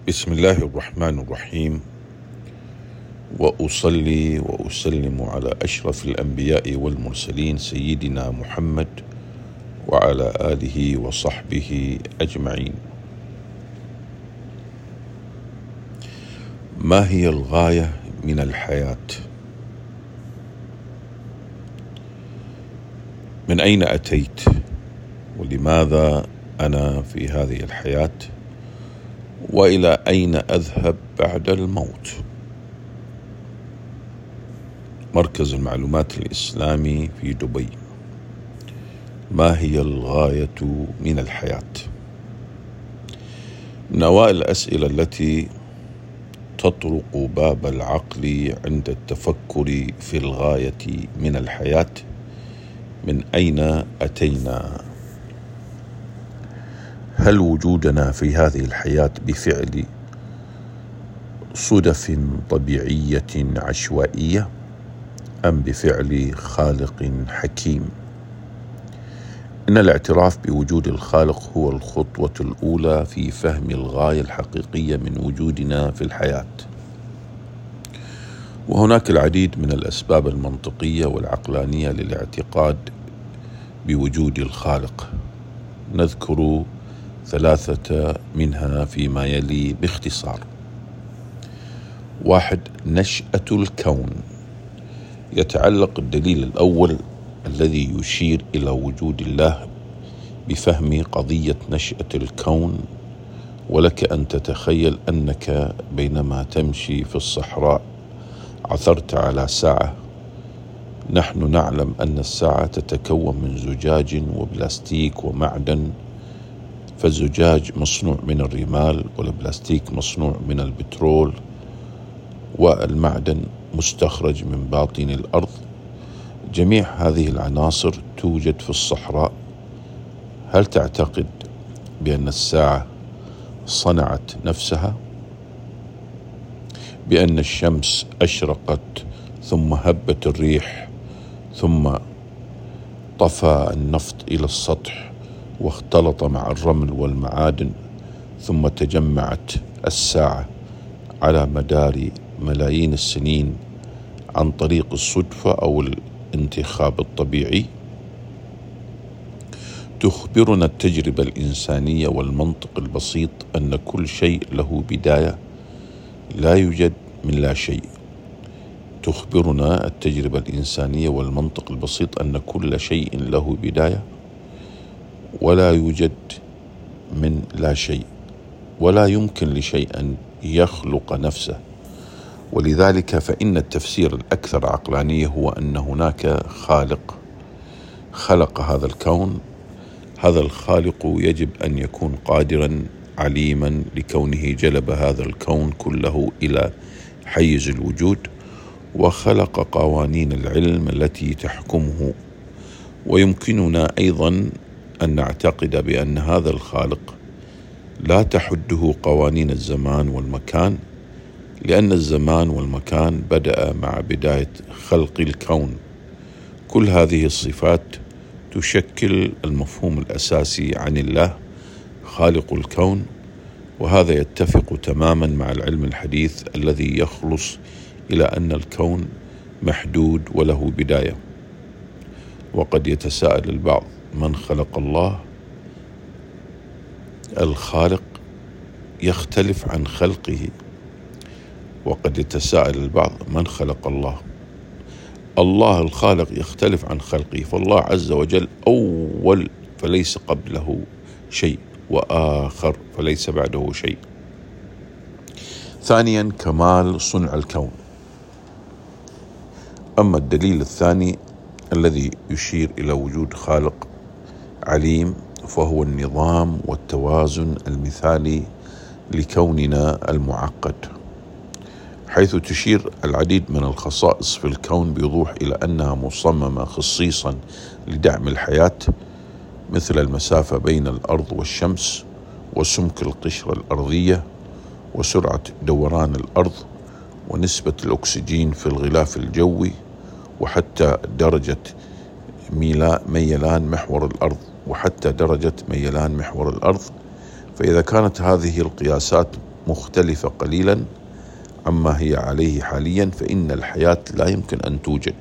بسم الله الرحمن الرحيم، وأصلي وأسلم على أشرف الأنبياء والمرسلين سيدنا محمد وعلى آله وصحبه أجمعين. ما هي الغاية من الحياة؟ من أين أتيت؟ ولماذا أنا في هذه الحياة؟ وإلى أين أذهب بعد الموت؟ مركز المعلومات الإسلامي في دبي. ما هي الغاية من الحياة؟ من أوائل الأسئلة التي تطرق باب العقل عند التفكر في الغاية من الحياة: من أين أتينا؟ هل وجودنا في هذه الحياة بفعل صدف طبيعية عشوائية أم بفعل خالق حكيم؟ إن الاعتراف بوجود الخالق هو الخطوة الأولى في فهم الغاية الحقيقية من وجودنا في الحياة. وهناك العديد من الأسباب المنطقية والعقلانية للاعتقاد بوجود الخالق. نذكر 3 منها فيما يلي باختصار. 1. نشأة الكون. يتعلق الدليل الأول الذي يشير إلى وجود الله بفهم قضية نشأة الكون. ولك أن تتخيل أنك بينما تمشي في الصحراء عثرت على ساعة. نحن نعلم أن الساعة تتكون من زجاج وبلاستيك ومعدن، فالزجاج مصنوع من الرمال، والبلاستيك مصنوع من البترول، والمعدن مستخرج من باطن الأرض. جميع هذه العناصر توجد في الصحراء. هل تعتقد بأن الساعة صنعت نفسها؟ بأن الشمس أشرقت ثم هبت الريح ثم طفى النفط إلى السطح واختلط مع الرمل والمعادن ثم تجمعت الساعة على مدار ملايين السنين عن طريق الصدفة أو الانتخاب الطبيعي؟ تخبرنا التجربة الإنسانية والمنطق البسيط أن كل شيء له بداية. لا يوجد من لا شيء. تخبرنا التجربة الإنسانية والمنطق البسيط أن كل شيء له بداية ولا يوجد من لا شيء، ولا يمكن لشيء أن يخلق نفسه. ولذلك فإن التفسير الأكثر عقلانية هو أن هناك خالق خلق هذا الكون. هذا الخالق يجب أن يكون قادرا عليما لكونه جلب هذا الكون كله إلى حيز الوجود، وخلق قوانين العلم التي تحكمه. ويمكننا أيضا أن نعتقد بأن هذا الخالق لا تحده قوانين الزمان والمكان، لأن الزمان والمكان بدأ مع بداية خلق الكون. كل هذه الصفات تشكل المفهوم الأساسي عن الله خالق الكون، وهذا يتفق تماما مع العلم الحديث الذي يخلص إلى أن الكون محدود وله بداية. وقد يتساءل البعض: من خلق الله؟ الخالق يختلف عن خلقه. وقد يتساءل البعض: من خلق الله؟ الله الخالق يختلف عن خلقه، فالله عز وجل أول فليس قبله شيء، وآخر فليس بعده شيء. ثانيا، كمال صنع الكون. أما الدليل الثاني الذي يشير إلى وجود خالق عليم فهو النظام والتوازن المثالي لكوننا المعقد، حيث تشير العديد من الخصائص في الكون بوضوح إلى أنها مصممة خصيصا لدعم الحياة، مثل المسافة بين الأرض والشمس، وسمك القشرة الأرضية، وسرعة دوران الأرض، ونسبة الأكسجين في الغلاف الجوي، وحتى درجة ميلان محور الأرض. فإذا كانت هذه القياسات مختلفة قليلا عما هي عليه حاليا، فإن الحياة لا يمكن أن توجد.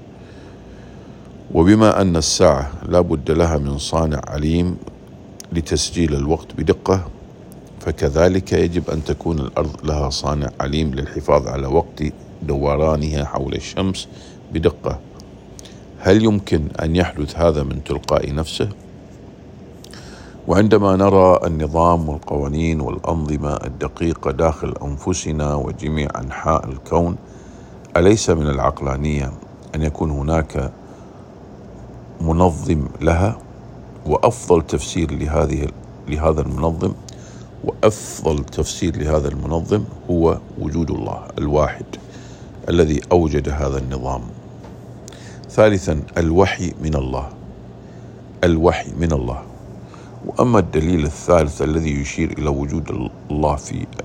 وبما أن الساعة لا بد لها من صانع عليم لتسجيل الوقت بدقة، فكذلك يجب أن تكون الأرض لها صانع عليم للحفاظ على وقت دورانها حول الشمس بدقة. هل يمكن أن يحدث هذا من تلقاء نفسه؟ وعندما نرى النظام والقوانين والأنظمة الدقيقة داخل أنفسنا وجميع أنحاء الكون، أليس من العقلانية أن يكون هناك منظم لها؟ وأفضل تفسير لهذا المنظم هو وجود الله الواحد الذي أوجد هذا النظام. ثالثا، الوحي من الله. وأما الدليل الثالث الذي يشير إلى وجود الله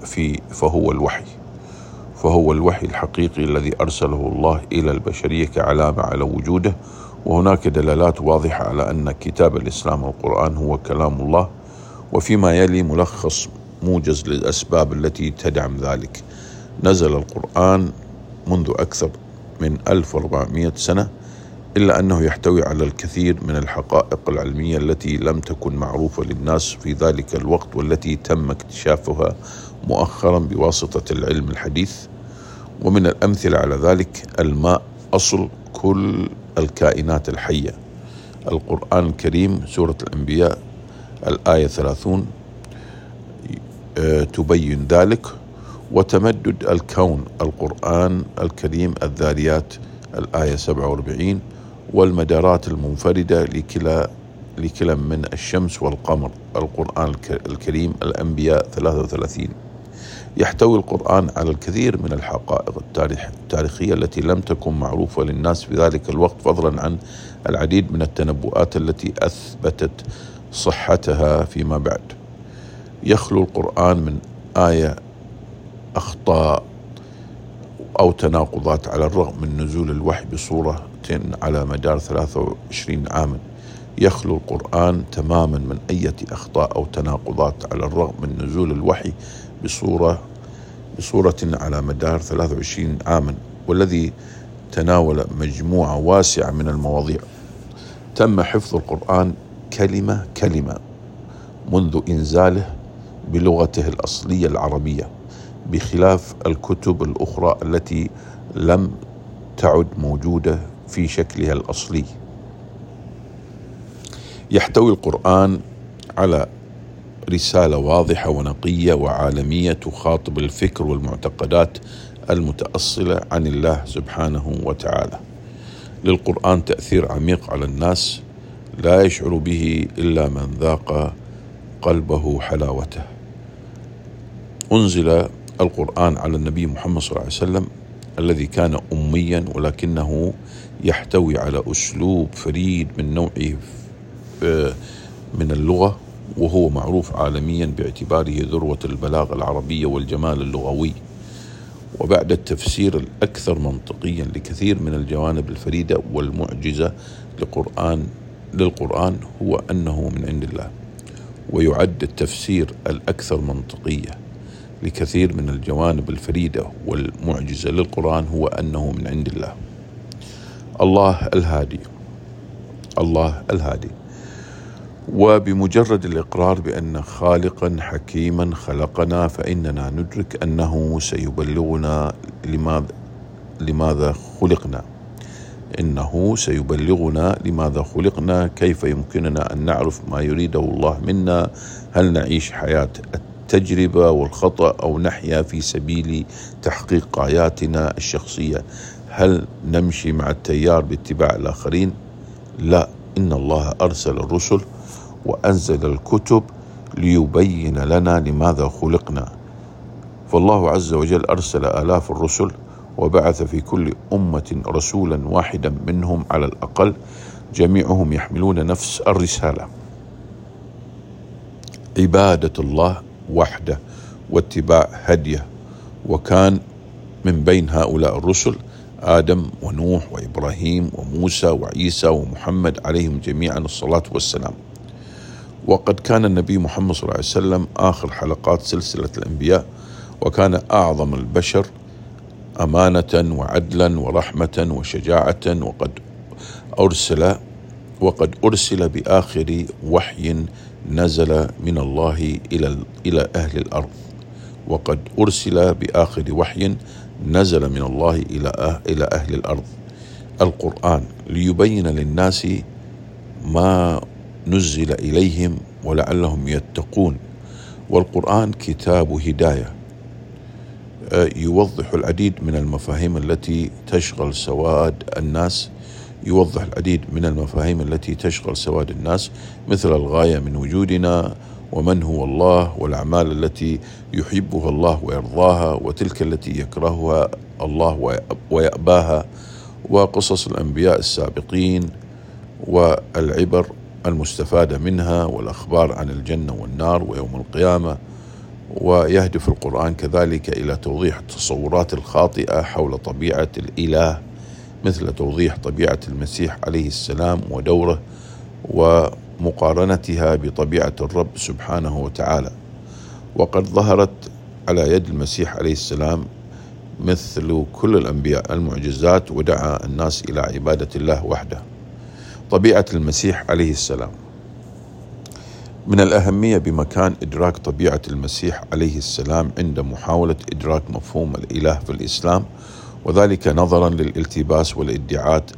فهو الوحي الحقيقي الذي أرسله الله إلى البشرية كعلامة على وجوده. وهناك دلالات واضحة على أن كتاب الإسلام القرآن هو كلام الله. وفيما يلي ملخص موجز للأسباب التي تدعم ذلك. نزل القرآن منذ أكثر من 1400 سنة، إلا أنه يحتوي على الكثير من الحقائق العلمية التي لم تكن معروفة للناس في ذلك الوقت، والتي تم اكتشافها مؤخرا بواسطة العلم الحديث. ومن الأمثلة على ذلك الماء أصل كل الكائنات الحية. القرآن الكريم سورة الأنبياء الآية 30 تبين ذلك. وتمدد الكون القرآن الكريم الذاريات الآية 47، والمدارات المنفردة لكلا من الشمس والقمر القرآن الكريم الأنبياء 33. يحتوي القرآن على الكثير من الحقائق التاريخية التي لم تكن معروفة للناس في ذلك الوقت، فضلا عن العديد من التنبؤات التي أثبتت صحتها فيما بعد. يخلو القرآن من آية أخطاء أو تناقضات، على الرغم من نزول الوحي بصورة على مدار 23 عاما. يخلو القرآن تماما من أي أخطاء أو تناقضات على الرغم من نزول الوحي بصورة على مدار 23 عاما، والذي تناول مجموعة واسعة من المواضيع. تم حفظ القرآن كلمة كلمة منذ إنزاله بلغته الأصلية العربية، بخلاف الكتب الأخرى التي لم تعد موجودة في شكلها الأصلي. يحتوي القرآن على رسالة واضحة ونقية وعالمية تخاطب الفكر والمعتقدات المتأصلة عن الله سبحانه وتعالى. للقرآن تأثير عميق على الناس لا يشعر به إلا من ذاق قلبه حلاوته. أنزل القرآن على النبي محمد صلى الله عليه وسلم الذي كان أميا، ولكنه يحتوي على أسلوب فريد من نوعه من اللغة، وهو معروف عالميا باعتباره ذروة البلاغة العربية والجمال اللغوي. وبعد التفسير الأكثر منطقيا لكثير من الجوانب الفريدة والمعجزة للقرآن هو أنه من عند الله. ويعد التفسير الأكثر منطقية لكثير من الجوانب الفريدة والمعجزة للقرآن هو أنه من عند الله. الله الهادي. وبمجرد الإقرار بأن خالقا حكيما خلقنا، فإننا ندرك أنه سيبلغنا لماذا خلقنا. إنه سيبلغنا لماذا خلقنا. كيف يمكننا أن نعرف ما يريده الله منا؟ هل نعيش حياة التجربة والخطأ، أو نحيا في سبيل تحقيق غاياتنا الشخصية؟ هل نمشي مع التيار باتباع الآخرين؟ لا، إن الله أرسل الرسل وأنزل الكتب ليبين لنا لماذا خلقنا. فالله عز وجل أرسل آلاف الرسل، وبعث في كل أمة رسولا واحدا منهم على الأقل، جميعهم يحملون نفس الرسالة: عبادة الله وحده واتباع هديه. وكان من بين هؤلاء الرسل آدم ونوح وإبراهيم وموسى وعيسى ومحمد عليهم جميعا الصلاة والسلام. وقد كان النبي محمد صلى الله عليه وسلم آخر حلقات سلسلة الأنبياء، وكان أعظم البشر أمانة وعدلا ورحمة وشجاعة، وقد أرسل بآخر وحي نزل من الله إلى أهل الأرض، وقد أرسل بآخر وحي نزل من الله إلى أهل الأرض القرآن، ليبين للناس ما نزل إليهم ولعلهم يتقون. والقرآن كتاب هداية يوضح العديد من المفاهيم التي تشغل سواد الناس، مثل الغاية من وجودنا، ومن هو الله، والأعمال التي يحبها الله ويرضاها، وتلك التي يكرهها الله ويأباها، وقصص الأنبياء السابقين والعبر المستفادة منها، والأخبار عن الجنة والنار ويوم القيامة. ويهدف القرآن كذلك إلى توضيح التصورات الخاطئة حول طبيعة الإله، مثل توضيح طبيعة المسيح عليه السلام ودوره، ومقارنتها بطبيعة الرب سبحانه وتعالى. وقد ظهرت على يد المسيح عليه السلام مثل كل الأنبياء المعجزات، ودعا الناس إلى عبادة الله وحده. طبيعة المسيح عليه السلام. من الأهمية بمكان إدراك طبيعة المسيح عليه السلام عند محاولة إدراك مفهوم الإله في الإسلام، وذلك نظرا للالتباس والادعاءات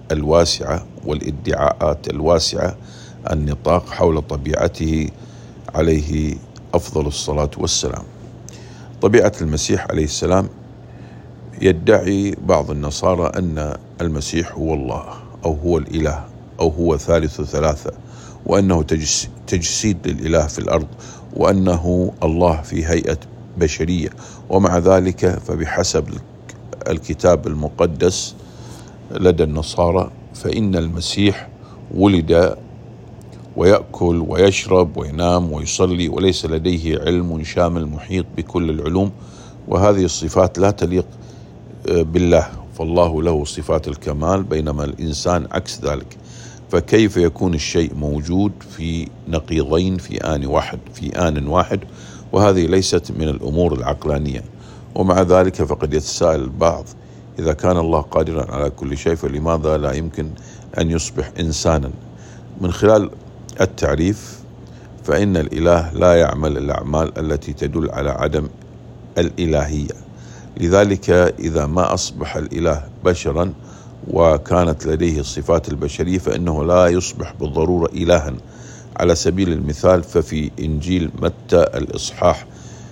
الواسعة النطاق حول طبيعته عليه أفضل الصلاة والسلام. طبيعة المسيح عليه السلام. يدعي بعض النصارى أن المسيح هو الله، أو هو الإله، أو هو ثالث ثلاثة، وأنه تجسيد للإله في الأرض، وأنه الله في هيئة بشرية. ومع ذلك فبحسب الكتاب المقدس لدى النصارى فإن المسيح ولد ويأكل ويشرب وينام ويصلي، وليس لديه علم شامل محيط بكل العلوم، وهذه الصفات لا تليق بالله، فالله له صفات الكمال، بينما الإنسان عكس ذلك. فكيف يكون الشيء موجود في نقيضين في آن واحد؟ وهذه ليست من الأمور العقلانية. ومع ذلك فقد يتساءل البعض: إذا كان الله قادرا على كل شيء فلماذا لا يمكن أن يصبح إنسانا؟ من خلال التعريف، فإن الإله لا يعمل الأعمال التي تدل على عدم الإلهية، لذلك إذا ما أصبح الإله بشرا وكانت لديه الصفات البشرية فإنه لا يصبح بالضرورة إلها. على سبيل المثال، ففي إنجيل متى الإصحاح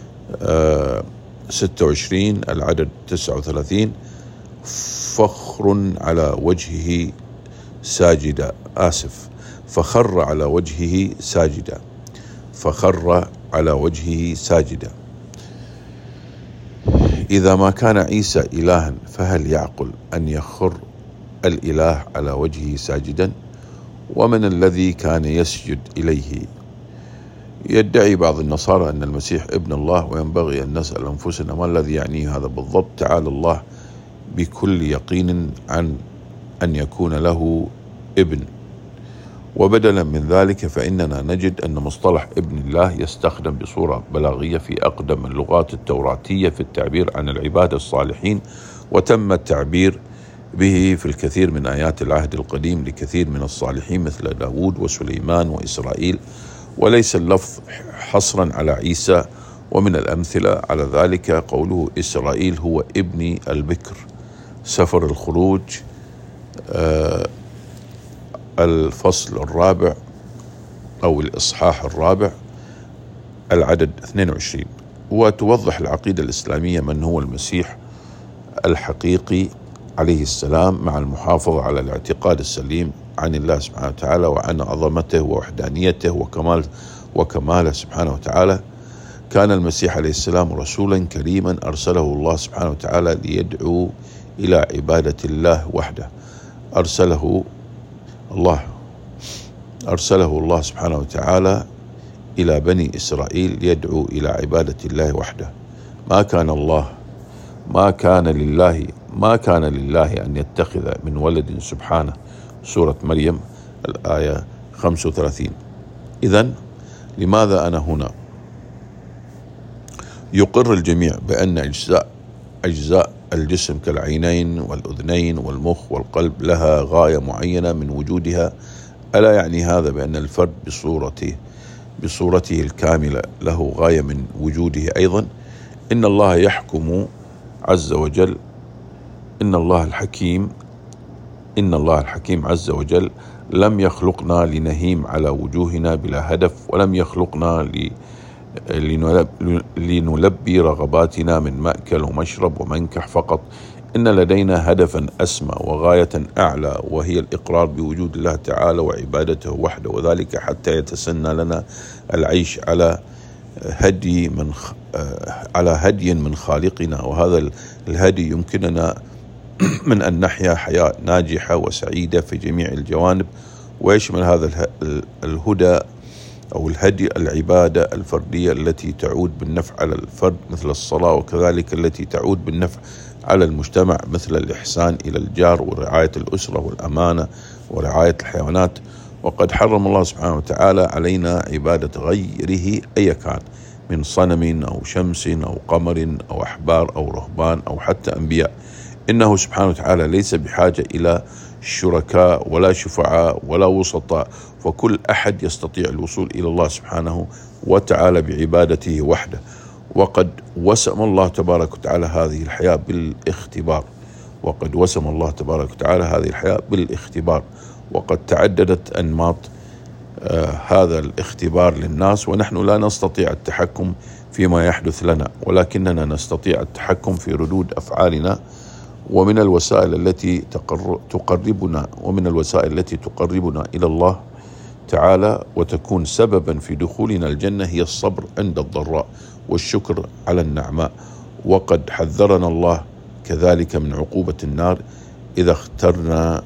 26 العدد 39: فخر على وجهه ساجدا، فخر على وجهه ساجدا. إذا ما كان عيسى إلها فهل يعقل أن يخر الإله على وجهه ساجدا؟ ومن الذي كان يسجد إليه؟ يدعي بعض النصارى أن المسيح ابن الله، وينبغي أن نسأل أنفسنا ما الذي يعنيه هذا بالضبط. تعالى الله بكل يقين عن أن يكون له ابن. وبدلا من ذلك فإننا نجد أن مصطلح ابن الله يستخدم بصورة بلاغية في أقدم اللغات التوراتية في التعبير عن العباد الصالحين، وتم التعبير به في الكثير من آيات العهد القديم لكثير من الصالحين مثل داود وسليمان وإسرائيل، وليس اللفظ حصرا على عيسى. ومن الأمثلة على ذلك قوله إسرائيل هو ابني البكر، سفر الخروج الفصل الرابع أو الإصحاح الرابع العدد 22. وتوضح العقيدة الإسلامية من هو المسيح الحقيقي عليه السلام، مع المحافظة على الاعتقاد السليم عن الله سبحانه وتعالى وعن عظمته ووحدانيته وكماله سبحانه وتعالى. كان المسيح عليه السلام رسولا كريما أرسله الله سبحانه وتعالى ليدعو إلى عبادة الله وحده. أرسله الله سبحانه وتعالى إلى بني إسرائيل ليدعو إلى عبادة الله وحده. ما كان لله أن يتخذ من ولد سبحانه، سورة مريم الآية 35. إذن لماذا أنا هنا؟ يقر الجميع بأن أجزاء الجسم كالعينين والأذنين والمخ والقلب لها غاية معينة من وجودها. ألا يعني هذا بأن الفرد بصورته الكاملة له غاية من وجوده أيضا؟ إن الله يحكم عز وجل، إن الله الحكيم عز وجل لم يخلقنا لنهيم على وجوهنا بلا هدف، ولم يخلقنا لنلبي رغباتنا من مأكل ومشرب ومنكح فقط. إن لدينا هدفا أسمى وغاية أعلى، وهي الإقرار بوجود الله تعالى وعبادته وحده، وذلك حتى يتسنى لنا العيش على هدي من خالقنا. وهذا الهدي يمكننا من أن نحيا حياة ناجحة وسعيدة في جميع الجوانب، ويشمل هذا الهدى أو الهدي العبادة الفردية التي تعود بالنفع على الفرد مثل الصلاة، وكذلك التي تعود بالنفع على المجتمع مثل الإحسان إلى الجار ورعاية الأسرة والأمانة ورعاية الحيوانات. وقد حرم الله سبحانه وتعالى علينا عبادة غيره أي كان، من صنم أو شمس أو قمر أو أحبار أو رهبان أو حتى أنبياء. إنه سبحانه وتعالى ليس بحاجة إلى شركاء ولا شفعاء ولا وسطاء، فكل أحد يستطيع الوصول إلى الله سبحانه وتعالى بعبادته وحده. وقد وسم الله تبارك وتعالى هذه الحياة بالاختبار، وقد تعددت أنماط هذا الاختبار للناس، ونحن لا نستطيع التحكم فيما يحدث لنا، ولكننا نستطيع التحكم في ردود أفعالنا. ومن الوسائل التي تقربنا إلى الله تعالى وتكون سببا في دخولنا الجنة هي الصبر عند الضراء والشكر على النعماء. وقد حذرنا الله كذلك من عقوبة النار إذا اخترنا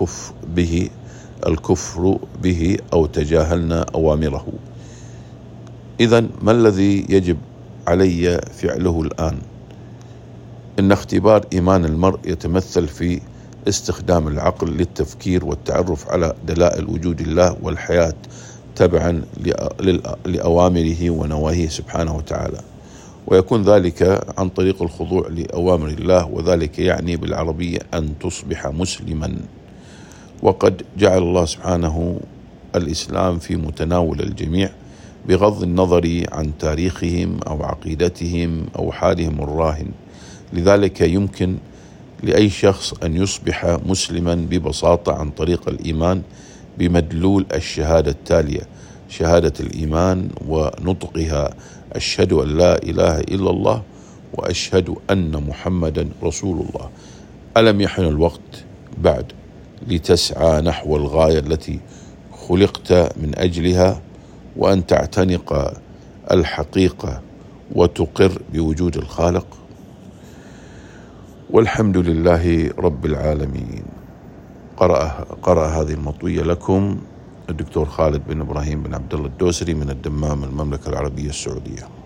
الكفر به أو تجاهلنا أوامره. إذن ما الذي يجب علي فعله الآن؟ إن اختبار إيمان المرء يتمثل في استخدام العقل للتفكير والتعرف على دلائل وجود الله والحياة تبعا لأوامره ونواهيه سبحانه وتعالى، ويكون ذلك عن طريق الخضوع لأوامر الله، وذلك يعني بالعربية أن تصبح مسلما. وقد جعل الله سبحانه الإسلام في متناول الجميع بغض النظر عن تاريخهم أو عقيدتهم أو حالهم الراهن. لذلك يمكن لأي شخص أن يصبح مسلما ببساطة عن طريق الإيمان بمدلول الشهادة التالية: شهادة الإيمان ونطقها: أشهد أن لا إله إلا الله وأشهد أن محمدا رسول الله. ألم يحن الوقت بعد لتسعى نحو الغاية التي خلقت من أجلها، وأن تعتنق الحقيقة وتقر بوجود الخالق؟ والحمد لله رب العالمين. قرأ هذه المطوية لكم الدكتور خالد بن إبراهيم بن عبد الله الدوسري من الدمام، المملكة العربية السعودية.